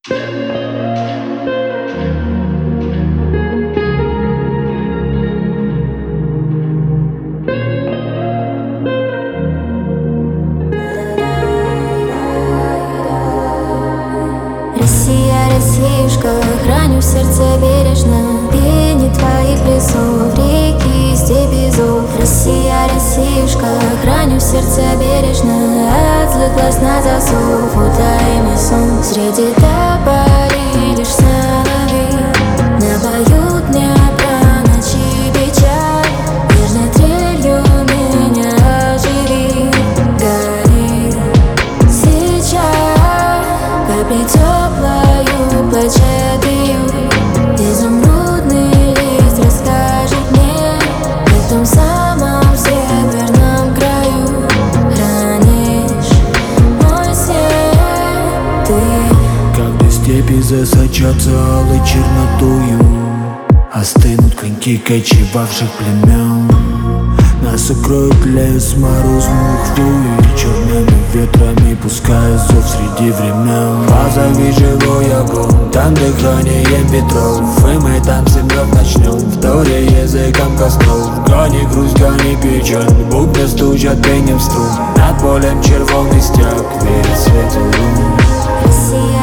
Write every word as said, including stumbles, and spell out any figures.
Россия, Россиюшка, храню в сердце бережно пение твоих лесов, реки, степи, зов. Россия, Россиюшка, храню в сердце бережно от злых глаз на засов. Утаимый сон среди тополей, лишь соловей напоют мне про ночи печаль. Нежной трелью меня оживи, гори сейчас, капли теплою плачатую. Изумрудный лист расскажет мне, ты в том самом северном краю хранишь мой свет. Ты, когда степи засочатся алой чернотою, остынут клинки кочевавших племен. Нас укроет лес морозную хвою, черными ветрами пуская зов среди времен. Позови живой огонь, там дыханием ветров, и мы танцы вновь начнем, вторя языком костров. Гони грусть, гони печаль, бубны стучат пением струн, над полем червонный стяг верит свету лун. Россия,